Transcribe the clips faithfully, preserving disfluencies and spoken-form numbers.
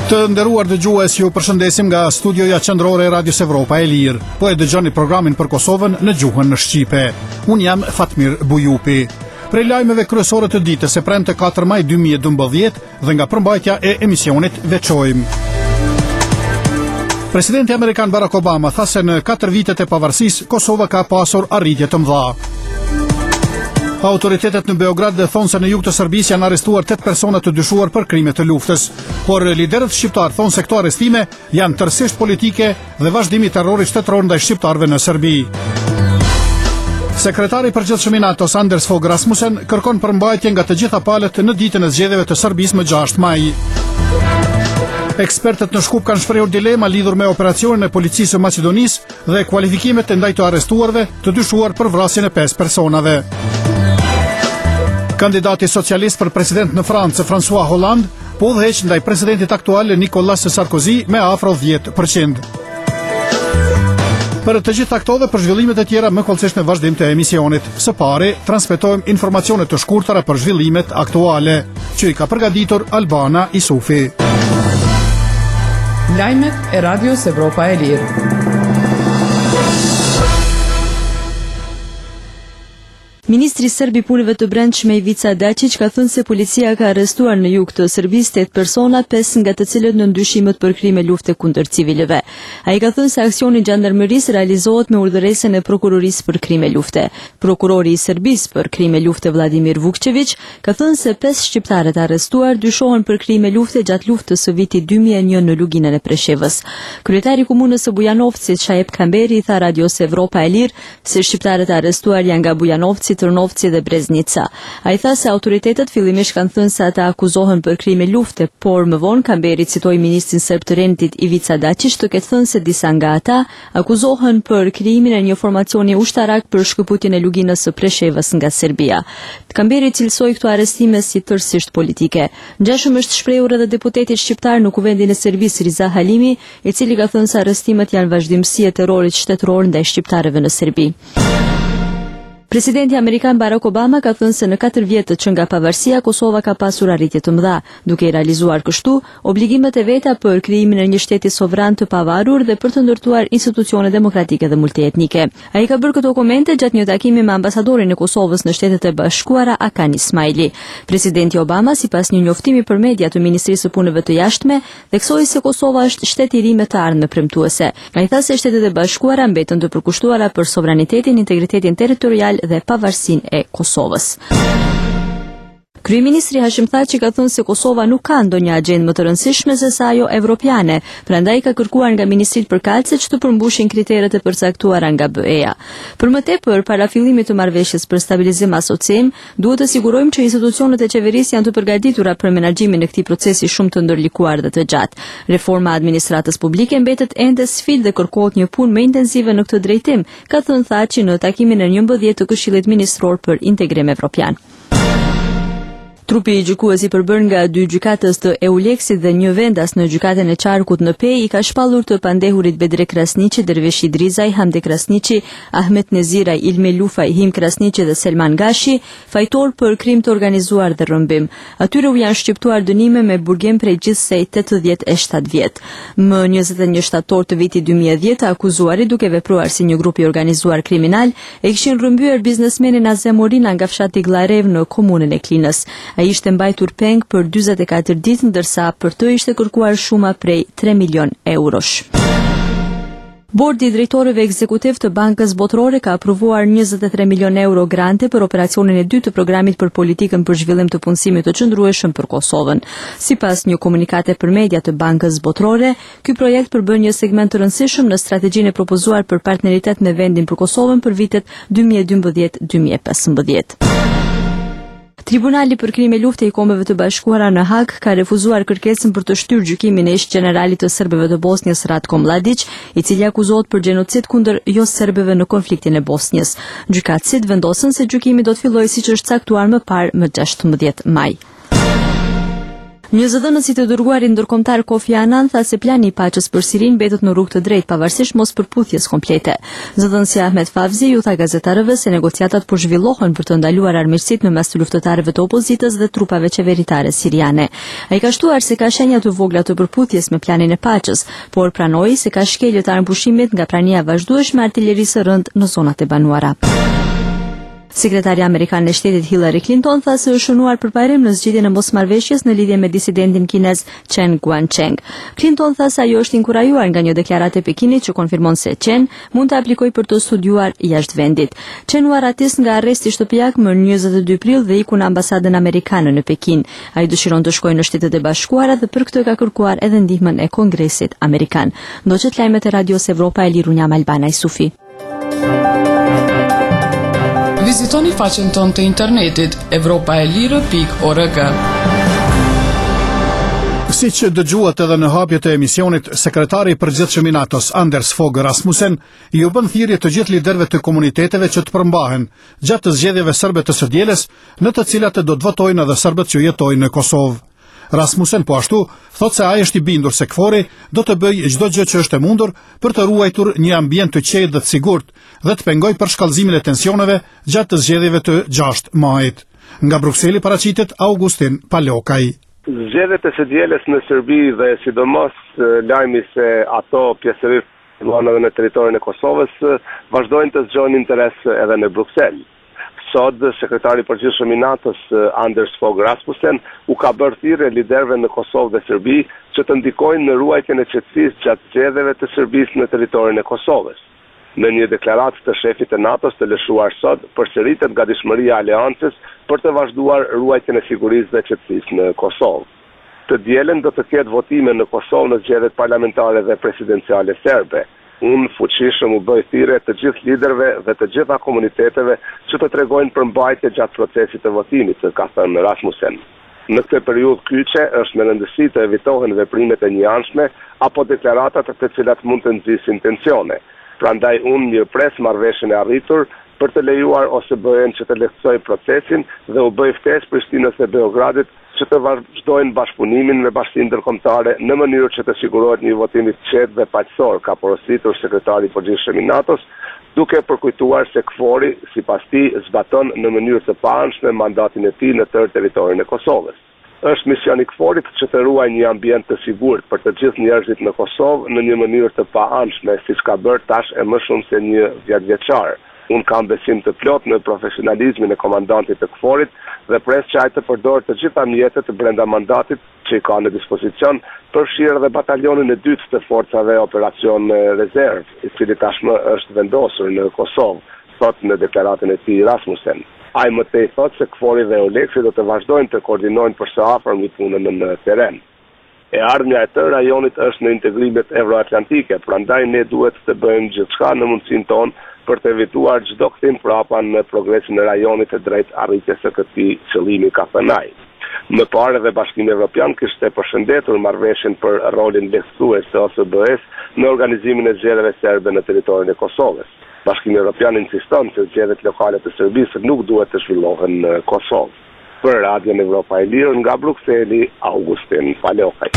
Të nderuar dëgjues, ju përshëndesim nga studioja qendrore e Radios Evropa e Lirë. Po e dëgjoni programin për Kosovën në gjuhën në shqipe. Unë jam Fatmir Bujupi. Prej lajmeve kryesore të ditës së premte katër maj dy mijë e dymbëdhjetë dhe nga përmbajtja e emisionit veçojmë. Presidenti amerikan Barack Obama tha se në katër vitet e pavarësisë Kosova ka pasur arritje të mëdha. Autoritetet në Beograd dhe thonë se në jug të Serbisë janë arrestuar tetë persona të dyshuar për krime të luftës, por liderët shqiptar thonë se këto arrestime janë tërësisht politike dhe vazhdimi i terrorit shtetëror ndaj shqiptarëve në Serbi. Sekretari i përgjithshëm i NATO-s Anders Fogh Rasmussen kërkon përmbajtje nga të gjitha palët në ditën e zgjedhjeve të Serbisë më gjashtë maj. Ekspertët në Shkup kanë shprehur dilema lidhur me operacionin e policisë së Maqedonisë dhe kualifikimet e ndaj të arrestuarve të dyshuar për vrasjen e pesë personave. Kandidati socialist për president në Francë, François Hollande, po udhëheq ndaj presidentit aktual Nicolas Sarkozy me afro dhjetë përqind. Për të gjitha këto dhe për zhvillimet e tjera më kollësisht në vazhdim të emisionit. Së pari, transmetojmë informacione të shkurtara për zhvillimet aktuale, që i ka përgatitur Albana Isufi. Lajmet e Radios Evropa e Lirë. Ministri serb i punëve të brendshme Ivica Dačić ka thënë se policia ka arrestuar në jug të Serbisë tetë persona, pesë nga të cilët në ndyshimet për krime lufte kundër civilëve. Ai ka thënë se aksioni i gjandarmerisë realizohet me urdhëresën e prokurorisë për krime lufte. Prokurori i Serbisë për krime lufte Vladimir Vukčević ka thënë se pesë shqiptarët arrestuar dyshohen për krime lufte gjatë luftës së vitit dy mijë e një në luginën e Preshevës. Kryetari i komunës së Bujanovcit, Shajep Kamberi, i tha Radios Evropa e Lirë se shqiptarët arrestuar janë nga Bujanovci, Trnovci dhe Breznica. Ai tha se autoritetet fillimisht kanë thënë se ata akuzohen për krime lufte, por më vonë Kamberi citoi ministrin serb të rendit Ivica Dačić të ketë thënë se disa nga ata akuzohen për krimin e një formacioni ushtarak për shkëputjen e luginës së Preshevës nga Serbia. Kamberi cilësoi këto arrestime si tërësisht politike. Ngjashëm është shprehur edhe deputeti shqiptar në Kuvendin e Serbisë Riza Halimi, i cili ka thënë se arrestimet janë vazhdimsi e terrorit shtetëror ndaj shqiptarëve në Serbi. Presidenti amerikan Barack Obama ka thënë se në katër vjetët që nga pavarësia Kosova ka pasur arritje të mëdha, duke i realizuar kështu obligimet e veta për krijimin e një shteti sovran të pavarur dhe për të ndërtuar institucione demokratike dhe multietnike. Ai ka bërë këto komente gjatë një takimi me ambasadorin e Kosovës në Shtetet e Bashkuara Akan Ismaili. Presidenti Obama, sipas një njoftimi për media të Ministrisë së Punëve të Jashtme, theksoi se Kosova është shtet i ri me të ardhmë premtuese. Ai tha se Shtetet e Bashkuara mbeten të përkushtuara për sovranitetin, integritetin territorial dhe pavarësinë e Kosovës. Kryeministri Hashim Thaçi ka thënë se Kosova nuk ka ndonjë agjendë më të rëndësishme se sa ajo evropiane, prandaj ka kërkuar nga ministrit përkatëse që të përmbushin kriteret e përcaktuara nga B E A. Për më tepër, para fillimit të marrëveshjes për stabilizim asocim, duhet të sigurojmë që institucionet e qeverisë janë të përgatitura për menaxhimin e këtij procesi shumë të ndërlikuar dhe të gjatë. Reforma e administratës publike mbetet ende sfidë dhe kërkohet një punë më intensive në këtë drejtim, ka thënë Thaçi në takimin e njëmbëdhjetë të Këshillit Ministror për Integrim Evropian. Trupi i gjykues i përbërë nga dy gjykatës të Euleksit dhe një vendas në gjykatën e Qarkut në Pej i ka shpallur të pandehurit Bedre Krasniqi, Derveshi Drizaj, Hamde Krasniqi, Ahmet Neziraj, Ilme Lufaj, Him Krasniqi dhe Selman Gashi, fajtor për krim të organizuar dhe rrëmbim. Atyre u janë shqiptuar dënime me burgim prej gjithsej tetëdhjetë e shtatë vjet. Më njëzet e një shtator të vitit dy mijë e dhjetë, akuzuarit duke vepruar si një grup i organizuar kriminal, e kishin rrëmbyer biznesmenin Azem Orina nga fshati Glarev në komunën e Klinës. Ai ishte mbajtur peng për dyzet e katër ditë, ndërsa për të ishte kërkuar shuma prej tre milion eurosh. Bordi i drejtorëve ekzekutiv të Bankës Botërore ka aprovuar njëzet e tre milion euro grante për operacionin e dytë të programit për politikën për zhvillim të punësimit të qëndrueshëm për Kosovën. Sipas një komunikate për media të Bankës Botërore, ky projekt përbën një segment të rëndësishëm në strategjinë e propozuar për partneritet me vendin për Kosovën për vitet dy mijë e dymbëdhjetë dy mijë e pesëmbëdhjetë. Tribunali për krime lufte i Kombeve të Bashkuara në Hag ka refuzuar kërkesën për të shtyrë gjykimin e ish-generalit të serbëve të Bosnjës Ratko Mladić, i cili akuzohet për gjenocid kundër jo serbëve në konfliktin e Bosnjës. Gjykatësit vendosën se gjykimi do të fillojë siç është caktuar më parë më gjashtëmbëdhjetë maj. Një zëdhënës i të dërguari ndërkombëtar Kofi Annan tha se plani i paqes për Sirin mbetet në rrugë të drejtë pavarësisht mos përputhjes komplete. Zëdhënësi Ahmet Favzi ju tha gazetarëve se negociatat po zhvillohen për të ndaluar armiqësitë në mes të luftëtarëve të opozitës dhe trupave qeveritare siriane. Ai ka shtuar se ka shenja të vogla të përputhjes me planin e paqes, por pranoi se ka shkelje të armpushimit nga prania vazhdueshme e artillerisë së rënd në zonat e banuara. Sekretari Amerikan e Shtetit Hillary Clinton tha se është shënuar për parim në zgjidhjen e mosmarrveshjes në lidhje me disidentin kinez Chen Guangcheng. Clinton tha se ajo është inkurajuar nga një deklaratë e Pekinit që konfirmon se Chen mund të aplikojë për të studiuar jashtë vendit. Chen u arratis nga arresti shtëpiak më njëzet e dy prill dhe iku në ambasadën amerikane në Pekin. Ai dëshiron të shkojë në Shtetet e Bashkuara dhe për këtë ka kërkuar edhe ndihmën e Kongresit amerikan. Ndoqet lajmet e Radios Evropa e Lirunjam Albana Sufi. Vizitoni faqen tonë të internetit evropaelire pikë org. Si që dëgjuat edhe në hapjet e emisionit, sekretari i përgjithshëm i NATO-s Anders Fogh Rasmussen ju bën thirrje të gjithë liderëve të komuniteteve që të përmbahen gjatë të zgjedhjeve serbe të së dielës, në të cilat do të votojnë edhe serbët që jetojnë në Kosovë. Rasmussen po ashtu thot se ai është i bindur se KFOR-i do të bëjë çdo gjë që është e mundur për të ruajtur një ambient të qetë dhe të sigurt dhe të pengojë përshkallëzimin e tensioneve gjatë të zgjedhjeve të gjashtë majit. Nga Brukseli paraqitet Augustin Palokaj. Zgjedhjet e së dielës në Serbi dhe sidomos lajmi se ato pjesërisht edhe në territorin e Kosovës vazhdojnë të zgjojnë interes edhe në Bruksel. Sot, sekretari i përgjithshëm i NATO-s Anders Fogh Rasmussen u ka bërë thirrje liderëve në Kosovë dhe Serbi që të ndikojnë në ruajtjen e qetësisë gjatë zgjedhjeve të Serbisë në territorin e Kosovës. Në një deklaratë të shefit të NATO-s të lëshuar sot, përsëritet gatishmëria e aleancës për të vazhduar ruajtjen e sigurisë dhe qetësisë në Kosovë. Të dielën do të ketë votime në Kosovë në zgjedhjet parlamentare dhe presidenciale serbe. Unë fuqishëm u bëj thirrje të gjithë liderëve dhe të gjitha komuniteteve që të tregojnë përmbajtje gjatë procesit të votimit, ka thënë Rasmussen. Në këtë periudhë kyçe është me rëndësi të evitohen veprimet e njëanshme apo deklaratat të cilat mund të nxisin tensione. Prandaj unë mirëpres marrëveshjen e arritur për të lejuar O S B-n që të lehtësojë procesin dhe u bëj ftesë Prishtinës dhe Beogradit që të vazhdojnë bashkëpunimin me bashkinë ndërkombëtare në mënyrë që të sigurohet një votim i qetë dhe paqësor, ka porositur sekretari i përgjithshëm i NATO-s, duke përkujtuar se KFOR-i sipas tij zbaton në mënyrë të paanshme mandatin e tij në tërë territorin e Kosovës. Është misioni i KFOR-it që të ruajë një ambient të sigurt për të gjithë njerëzit në Kosovë në një mënyrë të paanshme, siç ka bërë tash e më shumë se një dhjetëvjeçar. Unë kam besim të plot në profesionalizmin e komandantit të KFOR-it dhe pres që ai të përdorë të gjitha mjetet brenda mandatit që i ka në dispozicion, përfshirë dhe batalionin e dytë të forcave operacion rezerv, i cili tashmë është vendosur në Kosovë, thot në deklaratën e tij Rasmussen. Ai më tej thot se KFOR-i dhe Euleksi do të vazhdojnë të koordinojnë për së afërm punën në teren. E ardhmja e të rajonit është në integrimet euroatlantike, prandaj ne duhet të bëjmë gjithçka në mundësinë tonë për të evituar çdo kthim prapa në progresin e rajonit të drejt arritjes së këtij qëllimi, ka thënë ai. Më parë dhe Bashkimi Evropian kishte përshëndetur marrëveshjen për rolin lehtësues të O S B-s në organizimin e zgjedhjeve serbe në territorin e Kosovës. Bashkimi Evropian insiston se zgjedhjet lokale të Serbisë nuk duhet të zhvillohen në Kosovë. Për Radion Evropa e Lirë nga Brukseli, Augustin Palokaj.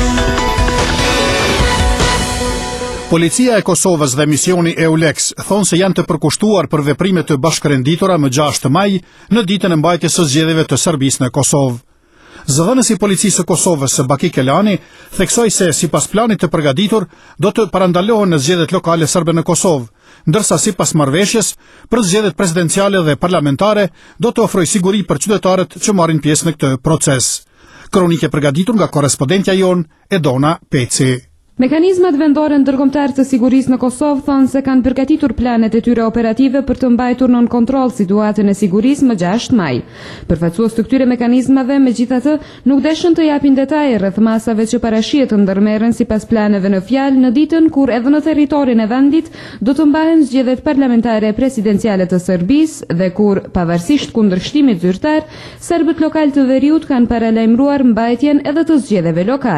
Policia e Kosovës dhe misioni EULEX thonë se janë të përkushtuar për veprime të bashkërenditura më gjashtë maj në ditën e mbajtjes së zgjedhjeve të Serbisë në Kosovë. Zëdhënësi i policisë së Kosovës së Baki Kelani theksoi se sipas planit të përgatitur do të parandalohen në zgjedhjet lokale serbe në Kosovë, ndërsa sipas marrëveshjes për zgjedhjet presidenciale dhe parlamentare do të ofrojë siguri për qytetarët që marrin pjesë në këtë proces. Kronikë e përgatitur nga korrespondentja jon Edona Peci. Mekanizmat vendore ndërkombëtar të sigurisë në Kosovë thonë se kanë përgatitur planet e tyre operative për të mbajtur nën kontroll situatën e sigurisë më gjashtë maj. Përfaqësues të këtyre mekanizmave, megjithatë, nuk deshën të japin detaje rreth masave që parashihet të ndërmerren sipas planeve në fjalë në ditën kur edhe në territorin e vendit do të mbahen zgjedhjet parlamentare presidenciale të Serbisë dhe kur, pavarësisht kundërshtimit zyrtar, serbët lokal të veriut kanë paralajmëruar mbajtjen edhe të zgjedhjeve lokale.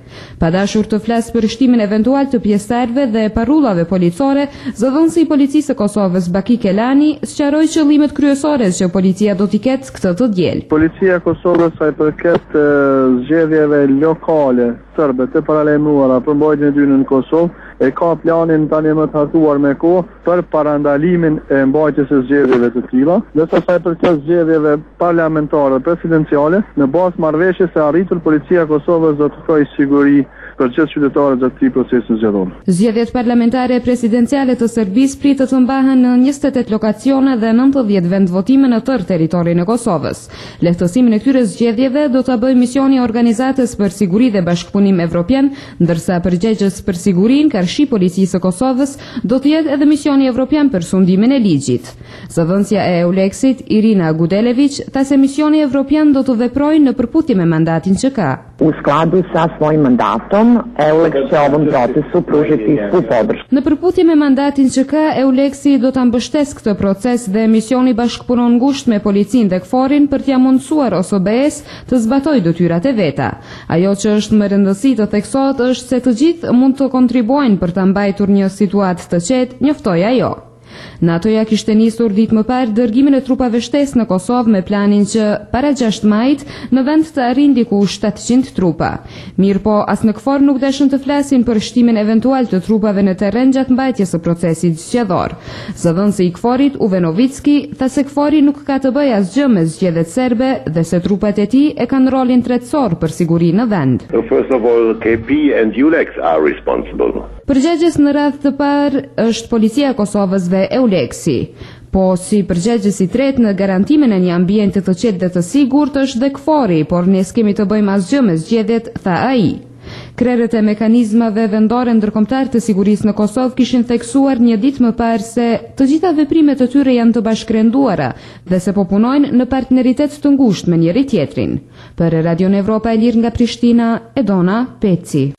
Pa dashur të flasë për shtimin eventual të pjesëtarëve dhe parullave policore, zëdhënësi i policisë së Kosovës Baki Kelani sqaroi qëllimet kryesore që policia do t'i ketë këtë të diel. Policia e Kosovës sa i përket zgjedhjeve lokale serbe të paralajmëruara për mbrojtjen e tyre në Kosovë e ka planin tani më të hartuar me kohë për parandalimin e mbajtjes së zgjedhjeve të tilla, ndërsa sa i përket zgjedhjeve parlamentare presidenciale, në bazë marrëveshjes së arritur policia e Kosovës do të ofrojë siguri për gjithë qytetarët gjatë këtij procesi zgjedhor. Zgjedhjet parlamentare presidenciale të Serbisë pritet të mbahen në njëzet e tetë lokacione dhe nëntëdhjetë vend votime në tërë territorin e Kosovës. Lehtësimin e këtyre zgjedhjeve do ta bëjë misioni i Organizatës për Siguri dhe Bashkëpunim Evropian, ndërsa përgjegjës për sigurinë, Karshi Policisë së Kosovës, do të jetë edhe misioni evropian për sundimin e ligjit. Zëdhënësja e Euleksit, Irina Gudelević, tha se misioni evropian do të veprojë në përputhje me mandatin që ka. U skladu sa svojim mandatom, Euleksi ovom procesu pružiti svu podršku. Në përputhje me mandatin që ka, Euleksi do ta mbështesë këtë proces dhe misioni bashkëpunon ngushtë me policinë dhe KFOR-in për t'ia mundësuar O S B-s të zbatojë detyrat e veta. Ajo që është më rëndësi të theksohet është se të gjithë mund të kontribuojnë për ta mbajtur një situatë të qetë, njoftoi ajo. NATO-ja kishte nisur ditë më parë dërgimin e trupave shtesë në Kosovë me planin që para gjashtë majit në vend të arrijë diku shtatëqind trupa. Mirë po, as në KFOR nuk dashën të flasin për shtimin eventual të trupave në terren gjatë mbajtjes së procesit zgjedhor. Zëdhënësi i KFOR-it, Uve Novicki, tha se KFOR-i nuk ka të bëjë asgjë me zgjedhjet serbe dhe se trupat e tij e kanë rolin tretësor për siguri në vend. So first of all, K P and Eulex are responsible. Përgjegjës në radhë të parë është policia e Kosovës dhe Euleksi. Po si përgjegjës i tretë në garantimin e një ambienti të qetë dhe të sigurt është dhe KFOR-i, por ne s'kemi të bëjmë asgjë me zgjedhjet, tha ai. Krerët e mekanizmave vendore ndërkombëtar të sigurisë në Kosovë kishin theksuar një ditë më parë se të gjitha veprimet e tyre janë të bashkërenduara dhe se po punojnë në partneritet të ngushtë me njëri tjetrin. Për Radio Evropa e Lirë nga Prishtina, Edona Peci.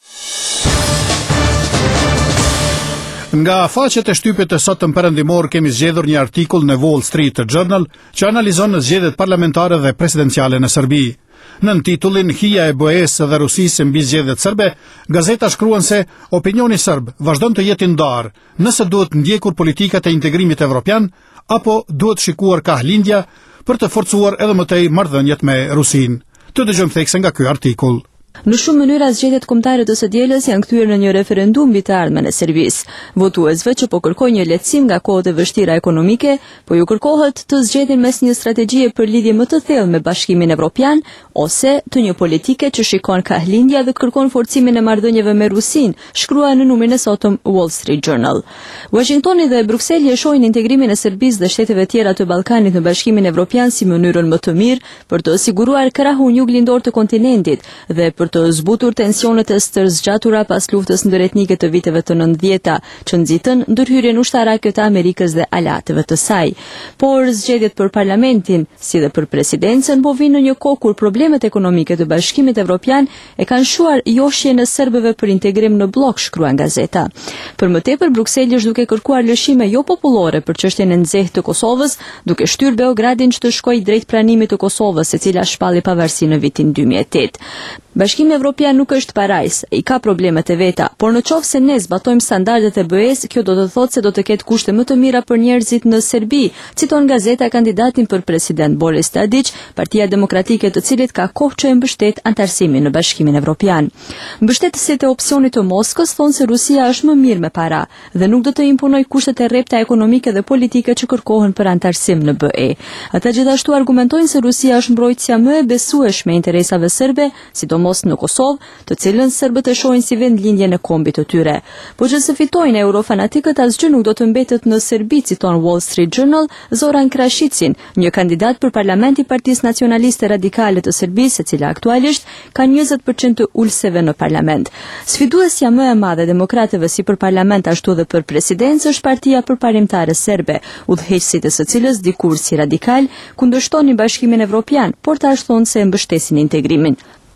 Nga faqet e shtypit të sotëm perëndimor kemi zgjedhur një artikull në Wall Street Journal që analizon zgjedhjet parlamentare dhe presidenciale në Serbi. Në titullin Hija e B E-s dhe Rusisë mbi zgjedhjet serbe, gazeta shkruan se opinioni serb vazhdon të jetë i ndarë, nëse duhet ndjekur politikat e integrimit evropian apo duhet shikuar ka lindja për të forcuar edhe më tej marrëdhëniet me Rusinë. Të dëgjojmë thekse nga ky artikull. Në shumë mënyra zgjedhjet kombëtare të së dielës janë kthyer në një referendum mbi të ardhmen e Serbisë. Votuesve që po kërkojnë një lehtësim nga kohët e vështira ekonomike, po ju kërkohet të zgjedhin mes një strategjie për lidhje më të thellë me Bashkimin Evropian ose të një politike që shikon ka lindja dhe kërkon forcimin e marrëdhënieve me Rusinë, shkrua në numrin e sotëm Wall Street Journal. Washingtoni dhe Brukseli e shohin integrimin e Serbisë dhe shteteve tjera të Ballkanit në Bashkimin Evropian si mënyrën më të mirë për të siguruar krahun juglindor të kontinentit dhe për të zbutur tensionet e stërzgjatura pas luftës ndëretnike të viteve të nëntëdhjeta, që nxitën ndërhyrjen ushtarake të Amerikës dhe aleatëve të saj. Por zgjedhjet për parlamentin, si dhe për presidencën, po vinë në një kohë kur problemet ekonomike të Bashkimit Evropian e kanë shuar joshjen e serbëve për integrim në blok, shkruan gazeta. Për më tepër, Brukseli është duke kërkuar lëshime jo popullore për çështjen e nxehtë të Kosovës, duke shtyrë Beogradin që të shkojë drejt pranimit të Kosovës, e cila shpalli pavarësi në vitin dy mijë e tetë. Bashkimi Evropian nuk është parajs, i ka problemet e veta, por në qoftë se ne zbatojmë standardet e B E-s, kjo do të thotë se do të ketë kushte më të mira për njerëzit në Serbi, citon gazeta kandidatin për president Boris Tadić, Partia Demokratike, të cilit ka kohë që e mbështet antarësimin në Bashkimin Evropian. Mbështetësit e opsionit të Moskës thonë se Rusia është më mirë me para dhe nuk do të imponojë kushtet e rrepta ekonomike dhe politike që kërkohen për antarësim në B E. Ata gjithashtu argumentojnë se Rusia është mbrojtësia më e besueshme e interesave serbe, sidomos në Kosovë, të cilën serbët e shohin si vendlindjen e kombit të tyre. Po që se fitojnë eurofanatikët, asgjë nuk do të mbetet në Serbi, citon Wall Street Journal Zoran Krashicin, një kandidat për parlamenti Partisë Nacionaliste Radikale të Serbisë, e cila aktualisht ka njëzet përqind të ulseve në parlament. Sfiduesja më e madhe demokratëve si për parlament ashtu dhe për presidencë është Partia Përparimtare Serbe, udhëheqësit e së cilës dikur si radikal kundërshtonin Bashkimin Evropian, por tash thonë se mbështesin integrimin.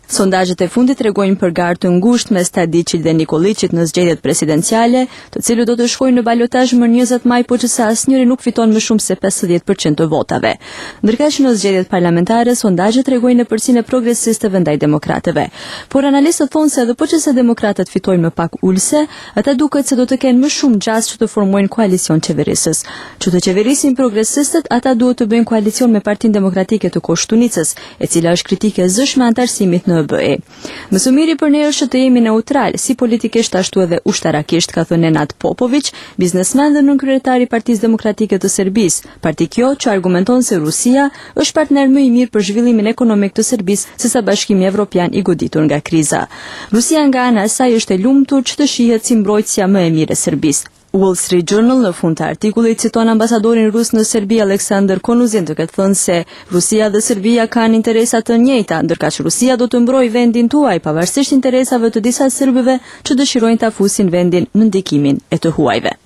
Sondazhet e fundit tregojnë për garë të ngushtë mes Tadiçit dhe Nikoliçit në zgjedhjet presidenciale, të cilët do të shkojnë në balotazh më njëzet maj, por që sa asnjëri nuk fiton më shumë se pesëdhjetë përqind të votave. Ndërkaq që në zgjedhjet parlamentare sondazhet tregojnë nëpërsinë e progresistëve ndaj demokratëve. Por analistët thonë se edhe po që se demokratët fitojnë më pak ulse, ata duket se do të kenë më shumë gjas që të formojnë koalicion qeverisës. Që të qeverisin progresistët, ata duhet të bëjnë koalicion me Partinë Demokratike të Koshtunicës, e cila është kritike e zëshme antarësimit në N B E. Më së miri për ne është të jemi neutral, si politikisht ashtu edhe ushtarakisht, ka thënë Nenad Popović, biznesmen dhe nënkryetari i Partisë Demokratike të Serbisë. Parti kjo që argumenton se Rusia është partner më i mirë për zhvillimin ekonomik të Serbisë sesa Bashkimi Evropian i goditur nga kriza. Rusia nga ana e saj është e lumtur që të shihet si mbrojtësja më e mirë e Serbisë. Wall Street Journal në fund të artikullit citon ambasadorin rus në Serbi Aleksandr Konuzin, duke thënë se Rusia dhe Serbia kanë interesa të njëjta, ndërkaq Rusia do të mbrojë vendin tuaj pavarësisht interesave të disa serbëve që dëshirojnë ta fusin vendin në ndikimin e të huajve.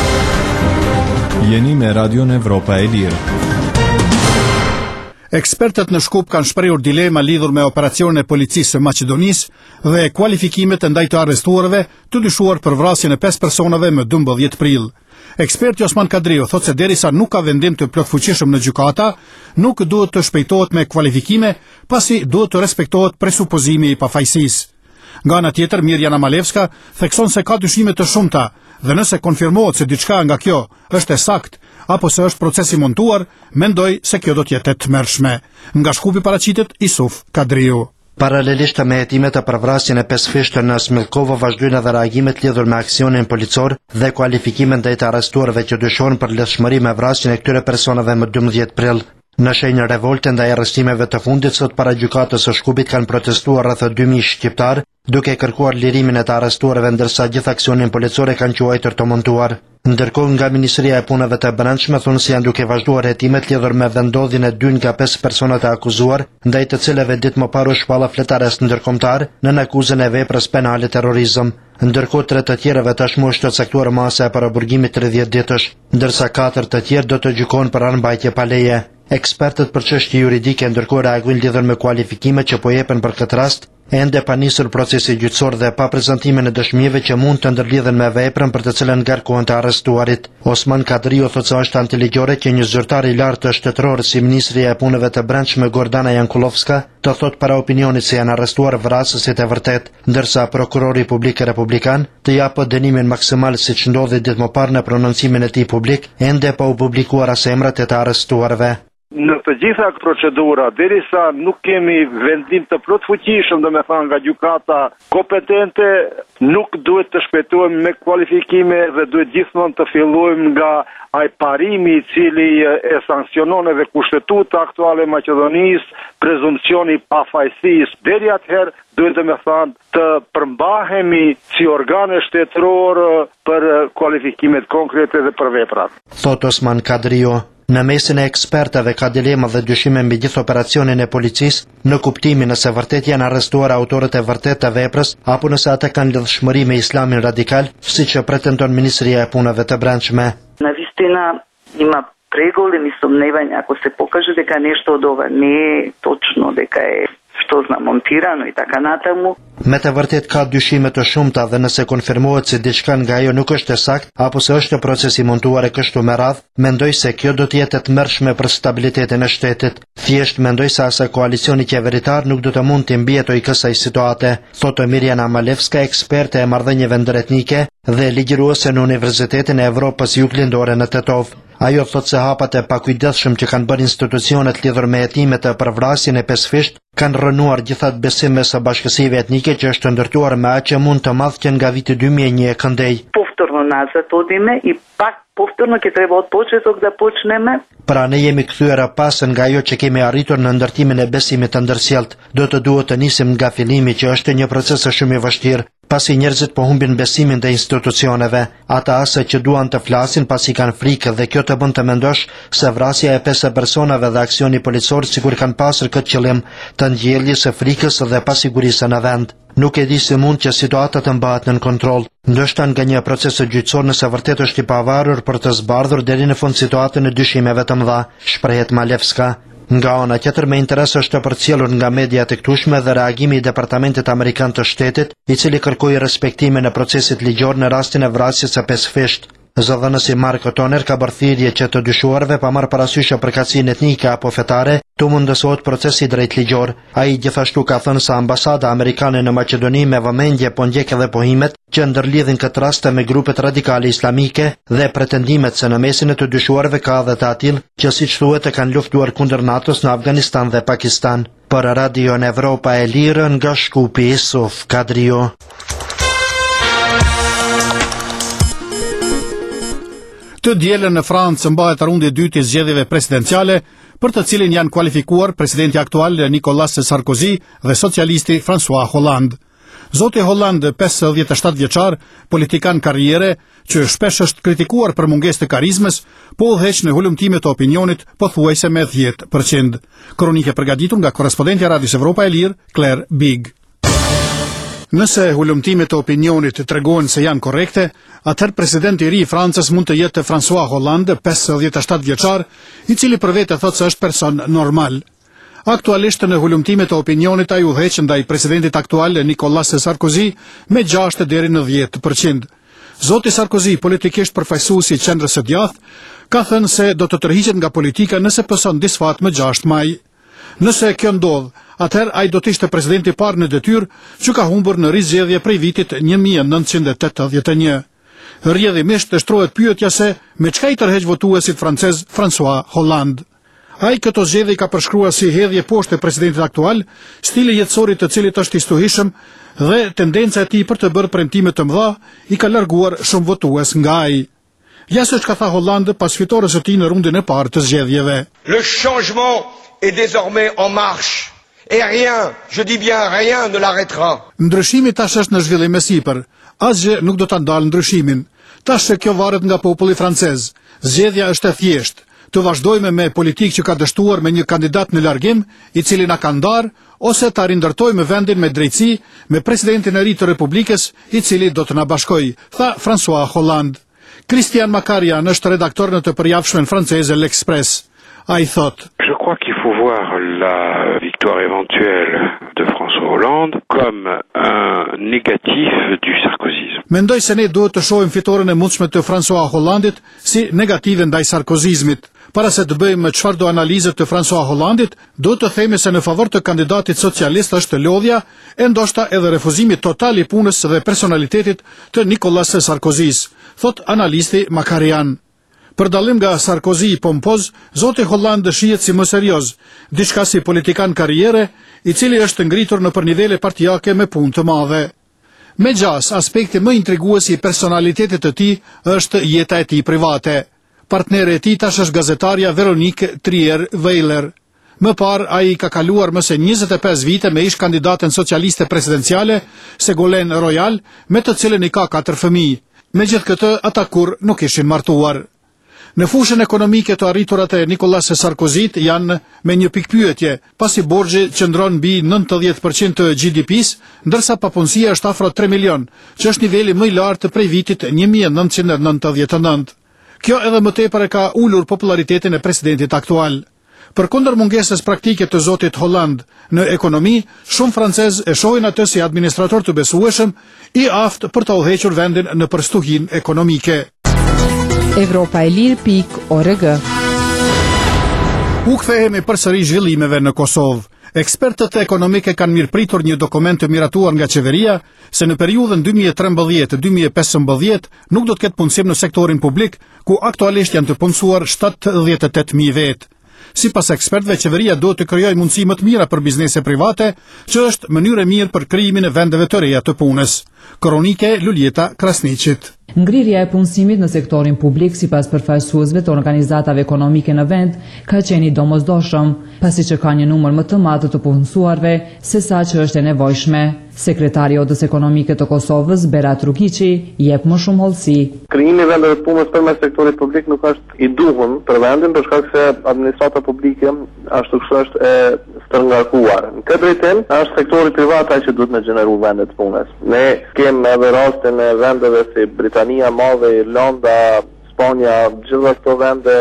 Jeni me Radion Evropa e Lirë. Ekspertët në Shkup kanë shprehur dilema lidhur me operacionin e policisë së Maqedonisë dhe kualifikimet e ndaj të arrestuarve të dyshuar për vrasjen e pesë personave më dymbëdhjetë prill. Eksperti Osman Kadriu thotë se derisa nuk ka vendim të plotfuqishëm në gjykata, nuk duhet të shpejtohet me kualifikime, pasi duhet të respektohet presupozimi i pafajësisë. Nga ana tjetër, Mirjana Malevska thekson se ka dyshime të shumta dhe nëse konfirmohet se diçka nga kjo është e saktë apo se është proces i montuar, mendoj se kjo do të jetë e tmerrshme. Nga Shkupi paraqitet Isuf Kadriu. Paralelisht me hetimet e për vrasjen e pesë fishtër në Smilkovo, vazhdojnë edhe reagimet lidhur me aksionin policor dhe kualifikimet ndaj të arrestuarve që dyshohen për lidhshmëri me vrasjen e këtyre personave më dymbëdhjetë prill. Në shenjë revolte ndaj arrestimeve të fundit, sot para gjykatës së Shkupit kanë protestuar rreth dy mijë shqiptar, duke kërkuar lirimin e të arrestuarve, ndërsa gjithë aksionin policor e kanë quajtur të montuar. Ndërkohë, nga Ministria e Punëve të Brendshme thonë se janë duke vazhduar hetimet lidhur me vendodhjen e dy nga pesë personat e akuzuar, ndaj të cilëve ditë më parë u shpalla fletarës ndërkombëtar në akuzën e veprës penale terrorizëm. Ndërkohë, tre të tjerëve tashmë është caktuar masa e paraburgimit tridhjetë ditësh, ndërsa katër të tjerë do të gjykohen për armbajtje pa leje. Ekspertët për çështje juridike ndërkohë reagojnë lidhur me kualifikimet që po jepen për këtë rast, ende pa nisur procesi gjyqësor dhe pa prezantimin e dëshmive që mund të ndërlidhen me veprën për të cilën ngarkohen të arrestuarit. Osman Kadriu thotë se është antiligjore që një zyrtar i lartë shtetëror si Ministria e Punëve të Brendshme Gordana Jankulovska të thotë para opinionit se janë arrestuar vrasësit e vërtet, ndërsa prokurori publik republikan të japë dënimin maksimal siç ndodhi ditë më parë në prononcimin e tij publik, ende pa u publikuar as emrat e të arrestuarve. Në të gjitha këtë procedura, derisa nuk kemi vendim të plotfuqishëm, do me thënë nga gjykata kompetente, nuk duhet të shpejtohemi me kualifikime dhe duhet gjithmonë të fillojmë nga ai parimi i cili e sankcionon edhe kushtetuta aktuale e Maqedonisë, prezumpcioni i pafajësisë. Deri atëherë duhet të me thënë të përmbahemi si organe shtetërore për kualifikimet konkrete dhe për veprat. Thot Osman Kadriu. Në mesin e ekspertave ka dilema dhe dyshime mbi gjithë operacionin e policisë, në kuptimin nëse vërtet janë arrestuar autorët e vërtet të veprës apo nëse ata kanë lidhshmëri me Islamin radikal, siç e pretendon Ministria e Punëve të Brendshme. Навистина има преголеми сомневања ако се покаже дека нешто од ова не е точно, дека е што зна монтирано и така натаму. Me të vërtet ka dyshime të shumta dhe nëse konfirmohet se diçka nga ajo nuk është e saktë apo se është proces i montuar e kështu me radhë, mendoj se kjo do të jetë e tmerrshme për stabilitetin e shtetit. Thjesht mendoj se as koalicioni qeveritar nuk do të mund të mbijetojë kësaj situate, thotë Mirjana Malevska, eksperte e marrëdhënieve ndërretnike dhe ligjëruese në Universitetin e Evropës Juglindore në Tetov. Ajo thotë se hapat e pakujdesshëm që kanë bërë institucionet lidhur me hetimet e përvrasjen e pesë fisht kanë rënuar gjithat besim mes së bashkësive etnike që është ndërtuar me aq që mund të madh që nga viti dy mijë e një e këndej. Повторно назад одиме и пак повторно ќе треба од почеток да почнеме. Pra ne jemi kthyer pas nga ajo që kemi arritur në ndërtimin e besimit të ndërsjellët. Do të duhet të nisim nga fillimi që është një proces shumë i vështirë, pasi njerëzit po humbin besimin te institucioneve. Ata ase që duan të flasin pasi kanë frikë dhe kjo të bën të mendosh se vrasja e pesë personave dhe aksioni policor sikur kanë pasur këtë qëllim të ndjelljes së frikës dhe pasigurisë në vend. Nuk e di si mund që situata të mbahet nën kontroll. Ndoshta nga një proces gjyqësor nëse vërtet është i pavarur për të zbardhur deri në fund situatën e dyshimeve të mëdha, shprehet Malevska. Nga ana tjetër, me interes është të përcjellur nga mediat e këtueshme dhe reagimi i Departamentit Amerikan të Shtetit, i cili kërkoi respektimin e procesit ligjor në rastin e vrasjes së pesë fisht. Zëdhënësi Mark O'Connor ka bërë thirrje që të dyshuarve pa marrë parasysh përkatësinë etnike apo fetare të mundësohet procesi drejt ligjor. Ai gjithashtu ka thënë se ambasada amerikane në Maqedoni me vëmendje po ndjek edhe pohimet që ndërlidhin këtë rast me grupet radikale islamike dhe pretendimet se në mesin e të dyshuarve ka edhe të atill që siç thuhet e kanë luftuar kundër NATO-s në Afganistan dhe Pakistan. Për Radio Evropa e Lirë nga Shkupi, Isuf Kadrio. Të dielën në Francë mbahet raunda e dytë e zgjedhjeve presidenciale, për të cilin janë kualifikuar presidenti aktual Nicolas Sarkozy dhe socialisti François Hollande. Zoti Hollande, pesëdhjetë e shtatë vjeçar, politikan karriere, që shpesh është kritikuar për mungesë të karizmës, po udhëheq në hulumtimet e opinionit pothuajse me dhjetë përqind. Kronike përgatitur nga korrespondentja e Radios Evropa e Lirë, Claire Big. Nëse hulumtimet e opinionit tregojnë se janë korrekte, atëherë presidenti i ri i Francës mund të jetë François Hollande, pesëdhjetë e shtatë vjeçar, i cili për vete thotë se është person normal. Aktualisht në hulumtimet e opinionit ai udhëheq ndaj presidentit aktual Nicolas Sarkozy me gjashtë deri në dhjetë përqind. Zoti Sarkozy, politikisht përfaqësuesi i qendrës së djathtë, ka thënë se do të tërhiqet nga politika nëse pëson disfat më gjashtë maj. Nëse kjo ndodh, atëherë ai do të ishte presidenti i parë në detyrë që ka humbur në rizgjedhje prej vitit një mijë e nëntëqind e tetëdhjetë e një. Rrjedhimisht të shtrohet pyetja se me çka i tërheq votuesit francez François Hollande. Ai këto zgjedhje ka përshkruar si hedhje poshtë e presidentit aktual, stili jetësor i të cilit është i stuhishëm dhe tendenca e tij për të bërë premtime të mëdha i ka larguar shumë votues nga ai. Ja se çka tha Hollande pas fitores së tij në rundën e parë të zgjedhjeve. Le changement est désormais en marche. Et rien, je dis bien rien, ne l'arrêtera. Ndryshimi tash është në zhvillim me sipër. Asgjë nuk do ta ndalë ndryshimin. Tash kjo varet nga populli francez. Zgjedhja është e thjeshtë. Të vazhdojmë me politikë që ka dështuar me një kandidat në largim, i cili na ka ndarë, ose ta rindërtojmë vendin me drejtësi, me presidentin e ri të Republikës, i cili do të na bashkojë, tha François Hollande. Christian Macarian është redaktor në të përjavshmen franceze L'Express. Ai thot: Je crois qu'il faut voir la victoire éventuelle de François Hollande comme un négatif du sarkozisme. Mendoj se ne duhet të shohim fitoren e mundshme të François Hollandit si negative ndaj sarkozizmit. Para se të bëjmë çfarë do analizët të François Hollandit, do të themi se në favor të kandidatit socialist është lodhja e ndoshta edhe refuzimi total i punës dhe personalitetit të Nicolas Sarkozys, thot analisti Macarian. Për dallim nga Sarkozy pompoz, zoti Hollande shihet si më serioz, diçka si politikan karriere, i cili është ngritur në përnivele partijake me punë të madhe. Megjithas, aspekti më intrigues i personalitetit të tij është jeta e tij private. Partneri e tij tash është gazetarja Veronique Trier-Weiler. Më parë ai ka kaluar më se njëzet e pesë vite me ish kandidaten socialiste presidenciale, Ségolène Royal, me të cilën i ka katër fëmijë. Megjithatë, ata kurrë nuk ishin martuar. Në fushën ekonomike të arriturat e Nicolas Sarkozyt janë me një pikpyetje, pasi borxhi qëndron mbi nëntëdhjetë përqind të G D P-s, ndërsa papunësia është afro tre milion, që është niveli më i lartë prej vitit një mijë e nëntëqind e nëntëdhjetë e nëntë. Kjo edhe më tepër e ka ulur popularitetin e presidentit aktual. Përkundër mungesës praktike të zotit Hollande në ekonomi, shumë francezë e shohin atë si administrator të besueshëm, i aftë për të udhëhequr vendin në përstuhin ekonomike. Evropa e Lirë pik org. U kthehemi përsëri zhvillimeve në Kosovë. Ekspertët ekonomike kanë mirëpritur një dokument të miratuar nga qeveria se në periudhën dy mijë e trembëdhjetë deri dy mijë e pesëmbëdhjetë nuk do të ketë punësim në sektorin publik, ku aktualisht janë të punësuar shtatëdhjetë e tetë mijë vetë. Sipas ekspertëve, qeveria duhet të krijojë mundësi më të mira për biznese private, që është mënyrë e mirë për krijimin e vendeve të reja të punës. Kronike Luljeta Krasniqit. Ngrirja e punësimit në sektorin publik sipas përfaqësuesve të organizatave ekonomike në vend ka qenë i domosdoshëm, pasi që ka një numër më të madh të punësuarve se sa që është e nevojshme. Sekretari i Odës Ekonomike të Kosovës, Berat Rukiqi, jep më shumë hollësi. Krijimi i vendeve të punës përmes sektorit publik nuk është i duhur për vendin, për shkak se administrata publike ashtu kështu është e stërngarkuar. Në këtë drejtim, është sektori privat ai që duhet të gjenerojë vende të punës. Ne kemi edhe rastin e vendeve si Britania e Madhe, Irlanda, Spanja, gjitha këto vende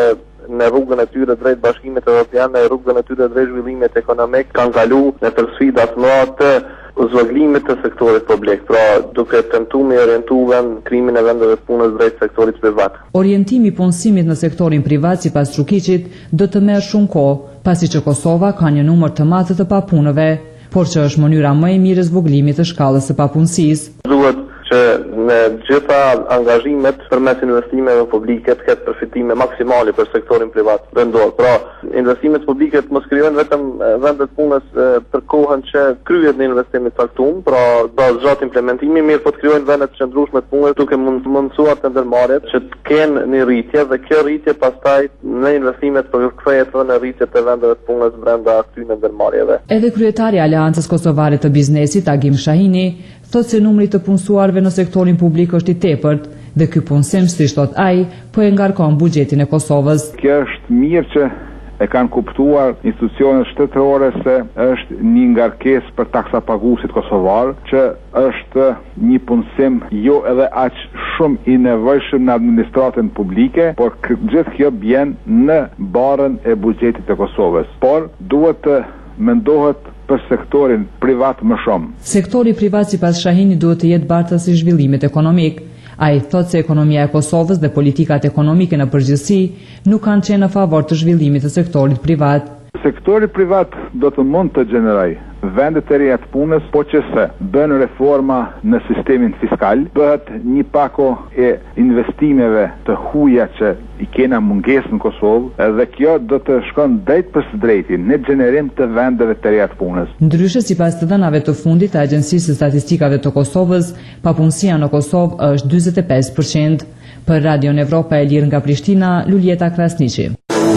në rrugën e tyre drejt Bashkimit Evropian, në rrugën e tyre drejt zhvillimit ekonomik, kanë kalu në për sfida të mëdha të zvogëlimit të sektorit publik, pra duke tentuar me orientu vend krimin e vendeve të punës drejt sektorit privat. Orientimi i punësimit në sektorin privat sipas Çukiçit do të merr shumë kohë, pasi që Kosova ka një numër të madh të papunëve, por që është mënyra më e mirë e zvogëlimit të shkallës së papunësisë. Duhet që në gjitha angazhimet përmes investimeve publike të ketë përfitime maksimale për sektorin privat vendor. Pra, investimet publike të mos krijojnë vetëm vendet punës për kohën që kryhet në investimin e caktuar, pra do zgjat implementimi mirë, po të krijojnë vende të qëndrueshme të punës duke mund mundsuar të ndërmarrjet që të kenë një rritje dhe kjo rritje pastaj në investimet për kthehet në rritje të vendeve të punës brenda këtyre ndërmarrjeve. Edhe kryetari i Aleancës Kosovare të Biznesit, Agim Shahini, thotë se numri të punësuarve në sektorin publik është i tepërt dhe ky punësim, si thot ai, po e ngarkon buxhetin e Kosovës. Kjo është mirë që e kanë kuptuar institucionet shtetërore se është një ngarkesë për taksapaguesit kosovar, që është një punësim jo edhe aq shumë i nevojshëm në administratën publike, por gjithë kjo bjen në barën e buxhetit të Kosovës. Por duhet të mendohet për sektorin privat më shumë. Sektori privat sipas Shahini duhet të jetë bartës i zhvillimit ekonomik. Ai thotë se ekonomia e Kosovës dhe politikat ekonomike në përgjithësi nuk kanë qenë në favor të zhvillimit të sektorit privat. Sektori privat do të mund të gjenerojë vendet e reja të punës, po që se bën reforma në sistemin fiskal, bëhet një pako e investimeve të huaja që i kena mungesë në Kosovë, dhe kjo do të shkon drejt për së drejti në gjenerim të vendeve të reja të punës. Ndryshe sipas të dhënave të fundit të Agjencisë së Statistikave të Kosovës, papunësia në Kosovë është njëzet e pesë përqind. Për Radion Evropa e Lirë nga Prishtina, Luljeta Krasniqi.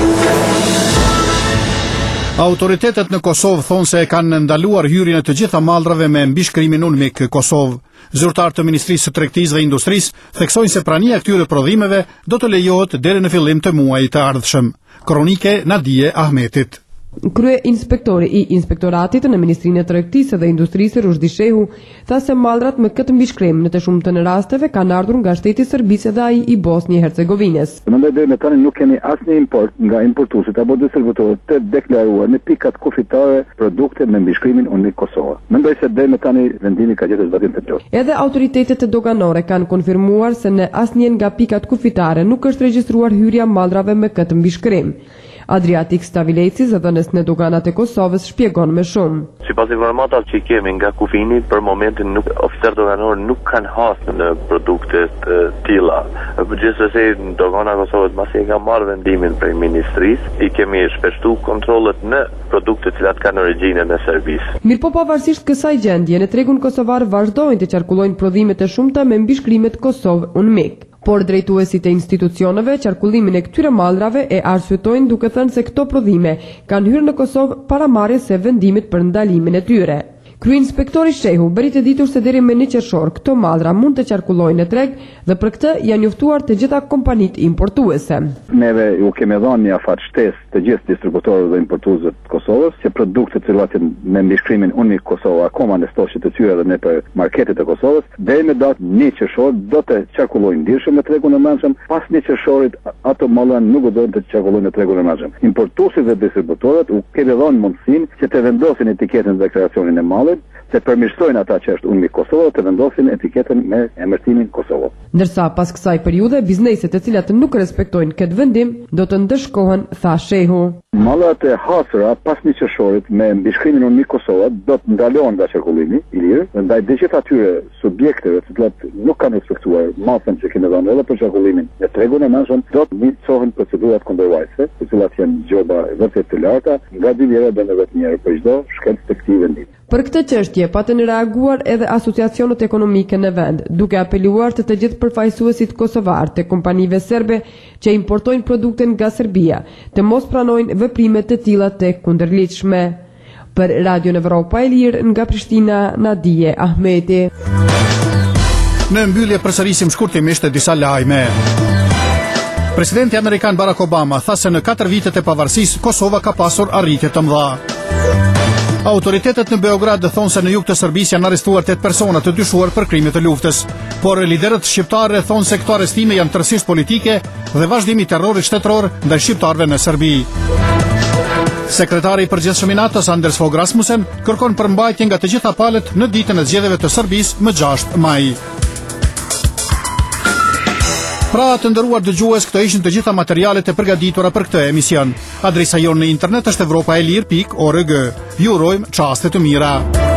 Autoritetet në Kosovë thonë se e kanë ndaluar hyrjen e të gjitha mallrave me mbishkrimin UNMIK Kosovë. Zyrtar të Ministrisë së Tregtisë dhe Industrisë theksojnë se prania e këtyre prodhimeve do të lejohet deri në fillim të muajit të ardhshëm. Kronike Nadije Ahmetit. Krye inspektori i inspektoratit në Ministrinë e Tregtisë dhe Industrisë Rushdi Shehu tha se mallrat me këtë mbishkrim në të shumtën e rasteve kanë ardhur nga shteti Serbisë dhe ai i Bosnjë Hercegovinës. Mendoj deri më tani nuk kemi asnjë import nga importuesit apo distributorët të deklaruar në pikat kufitare produkte me mbishkrimin UNMIK Kosova. Mendoj se deri më tani vendimi ka gjetur zbatim të plotë. Edhe autoritetet doganore kanë konfirmuar se në asnjë nga pikat kufitare nuk është regjistruar hyrja mallrave me këtë mbishkrim. Adriatik Stavileci, zëdhënës në doganat e Kosovës, shpjegon më shumë. Sipas informatat që kemi nga kufini, për momentin nuk oficer doganor nuk kanë hasë në produkte të tilla. Gjithsesi dogana e Kosovës pasi e ka marrë vendimin prej ministrisë, i kemi shpeshtu kontrollet në produkte të cilat kanë origjinën e Serbisë. Mirpo pavarësisht kësaj gjendje, në tregun kosovar vazhdojnë të qarkullojnë prodhime të shumta me mbishkrimet Kosovë UNMIK. Por drejtuesit e institucioneve qarkullimin e këtyre mallrave e arsyetojnë duke thënë se këto prodhime kanë hyrë në Kosovë para marrjes së vendimit për ndalimin e tyre. Kryeinspektori Shehu bëri të ditur se deri me një qershor këto mallra mund të qarkullojnë në treg dhe për këtë janë njoftuar të gjitha kompanitë importuese. Neve ju kemi dhënë një afat shtesë të gjithë distributorëve dhe importuesve të Kosovës që produktet që luajnë me mbishkrimin UNMIK Kosova akoma në stokët e tyre dhe në për marketet e Kosovës, deri me datë një qershor do të qarkullojnë ndryshëm në tregun e mëshëm, pas një qershorit ato mallra nuk do të qarkullojnë në tregun e mëshëm. Importuesit dhe distributorët u kemi dhënë mundësinë që të vendosin etiketën dhe deklaracionin e mallit, se përmirësojnë ata që është UNMIK Kosova të vendosin etiketën me emërtimin Kosova. Ndërsa pas kësaj periudhe bizneset e cilat nuk respektojnë këtë vendim do të ndëshkohen, tha Shehu. Mallat e hasura pas një qershorit me mbishkrimin UNMIK Kosova do të ndalohen nga qarkullimi i lirë, dhe ndaj të gjithë atyre subjekteve të cilat nuk kanë respektuar masën që kemi dhënë edhe për qarkullimin e tregun e mëshëm, do të nicohen procedurat kundërvajtëse, të cilat janë gjoba vërtet të larta, nga dy vjera dhe në vetë njerë për çdo shkencë të këtij vendimi. Për këtë çështje patën reaguar edhe asociacionet ekonomike në vend, duke apeluar të të gjithë përfaqësuesit kosovar të kompanive serbe që importojnë produkte nga Serbia, të mos pranojnë veprime të tilla të kundërligjshme. Për Radion Evropa e Lirë nga Prishtina, Nadije Ahmeti. Në mbyllje përsërisim shkurtimisht disa lajme. Presidenti amerikan Barack Obama tha se në katër vitet e pavarësisë Kosova ka pasur arritje të mëdha. Autoritetet në Beograd thonë se në jug të Serbisë janë arrestuar tetë persona të dyshuar për krime të luftës, por liderët shqiptarë thonë se këto arrestime janë tërësisht politike dhe vazhdimi i terrorit shtetëror ndaj shqiptarëve në Serbi. Sekretari i përgjithshëm i NATO-s Anders Fogh Rasmussen kërkon përmbajtje nga të gjitha palët në ditën e zgjedhjeve të Serbisë më gjashtë maj. Pra të nderuar dëgjues, këto ishin të gjitha materialet e përgatitura për këtë emision. Adresa jonë në internet është evropaelir pikë org. Ju urojmë çaste të mira.